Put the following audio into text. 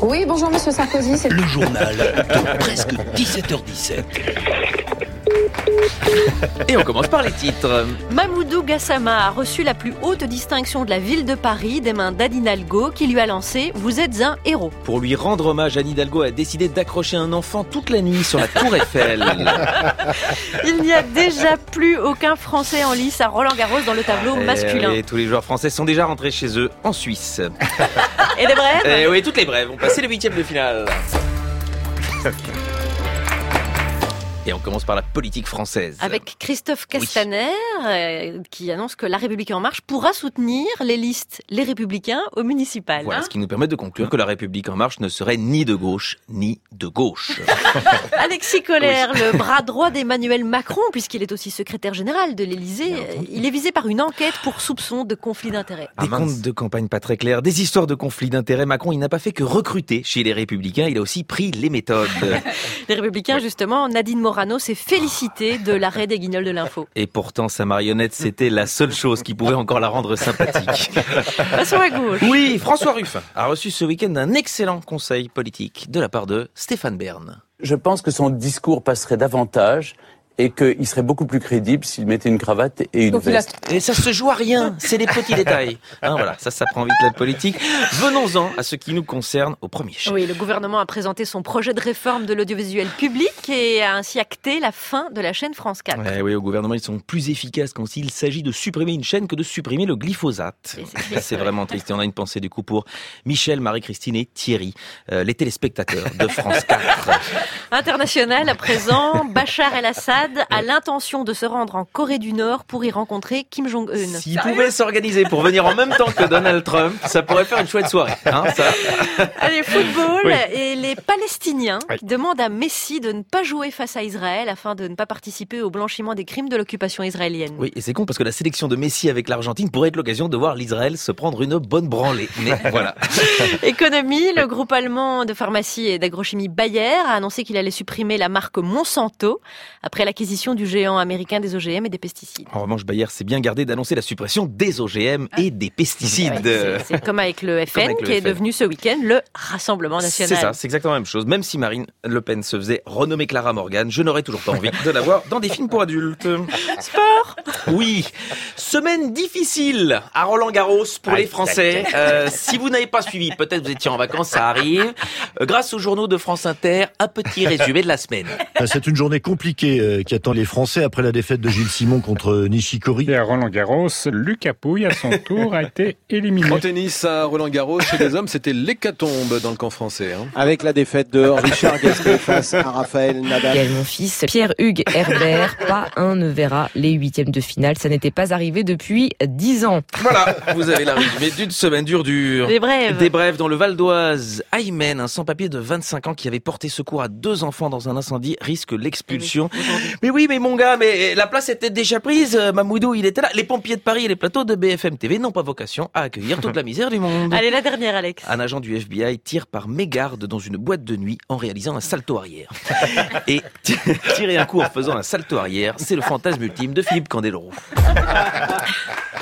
Oui, bonjour Monsieur Sarkozy. Le journal de presque 17h17. Et on commence par les titres. Mamoudou Gassama a reçu la plus haute distinction de la ville de Paris des mains d'Anne Hidalgo qui lui a lancé « Vous êtes un héros ». Pour lui rendre hommage, Anne Hidalgo a décidé d'accrocher un enfant toute la nuit sur la tour Eiffel. Il n'y a déjà plus aucun Français en lice à Roland-Garros dans le tableau masculin. Et tous les joueurs français sont déjà rentrés chez eux en Suisse. Et des brèves ? Oui, toutes les brèves ont passé le 8e de finale. Et on commence par la politique française. Avec Christophe Castaner, qui annonce que La République En Marche pourra soutenir les listes Les Républicains au municipal. Voilà, ce qui nous permet de conclure que La République En Marche ne serait ni de gauche, ni de gauche. Alexis Collère, le bras droit d'Emmanuel Macron, puisqu'il est aussi secrétaire général de l'Élysée, il est visé par une enquête pour soupçon de conflit d'intérêts. Des comptes de campagne pas très clairs, des histoires de conflit d'intérêts. Macron, il n'a pas fait que recruter chez les Républicains, il a aussi pris les méthodes. Les Républicains, justement, Nadine Morano s'est félicitée de l'arrêt des Guignols de l'info. Et pourtant, sa marionnette, c'était la seule chose qui pouvait encore la rendre sympathique. Passons à gauche. Oui, François Ruffin a reçu ce week-end un excellent conseil politique de la part de Stéphane Bern. Je pense que son discours passerait davantage et qu'il serait beaucoup plus crédible s'il mettait une cravate et une veste. Et ça se joue à rien, c'est les petits détails. Voilà, ça prend vite la politique. Venons-en à ce qui nous concerne au premier chef. Oui, le gouvernement a présenté son projet de réforme de l'audiovisuel public et a ainsi acté la fin de la chaîne France 4. Oui, au gouvernement, ils sont plus efficaces quand il s'agit de supprimer une chaîne que de supprimer le glyphosate. C'est vraiment triste. Et on a une pensée du coup pour Michel, Marie-Christine et Thierry, les téléspectateurs de France 4. International à présent, Bachar el-Assad a l'intention de se rendre en Corée du Nord pour y rencontrer Kim Jong-un. S'il pouvait s'organiser pour venir en même temps que Donald Trump, ça pourrait faire une chouette soirée. Allez, football, et les Palestiniens qui demandent à Messi de ne pas jouer face à Israël afin de ne pas participer au blanchiment des crimes de l'occupation israélienne. Oui, et c'est con parce que la sélection de Messi avec l'Argentine pourrait être l'occasion de voir l'Israël se prendre une bonne branlée. Mais voilà. Économie, le groupe allemand de pharmacie et d'agrochimie Bayer a annoncé qu'il allait supprimer la marque Monsanto après l'acquisition du géant américain des OGM et des pesticides. En revanche, Bayer s'est bien gardé d'annoncer la suppression des OGM et des pesticides. C'est comme avec le FN qui est devenu ce week-end le Rassemblement National. C'est ça, c'est exactement la même chose. Même si Marine Le Pen se faisait renommer Clara Morgan, je n'aurais toujours pas envie de la voir dans des films pour adultes. Sport. Oui, semaine difficile à Roland-Garros pour les Français. Si vous n'avez pas suivi, peut-être vous étiez en vacances, ça arrive. Grâce aux journaux de France Inter, un petit résumé de la semaine. C'est une journée compliquée qui attend les Français après la défaite de Gilles Simon contre Nishikori. Et à Roland-Garros, Lucas Pouille, à son tour, a été éliminé. En tennis, à Roland-Garros, chez les hommes, c'était l'hécatombe dans le camp français. Avec la défaite de Richard Gasquet face à Raphaël Nadal. Mon fils, Pierre-Hugues Herbert, pas un ne verra les huitièmes de finale. Ça n'était pas arrivé depuis 10 ans. Voilà, vous avez la résumé d'une semaine dure. Des brèves. Des brèves dans le Val d'Oise. Aymen, un sans-papier de 25 ans qui avait porté secours à 2 enfants dans un incendie, risque l'expulsion. Mais oui, mais mon gars, mais la place était déjà prise. Mamoudou, il était là. Les pompiers de Paris et les plateaux de BFM TV n'ont pas vocation à accueillir toute la misère du monde. Allez, la dernière, Alex. Un agent du FBI tire par mégarde dans une boîte de nuit en réalisant un salto arrière. Et tirer un coup en faisant un salto arrière, c'est le fantasme ultime de Philippe Candeloro.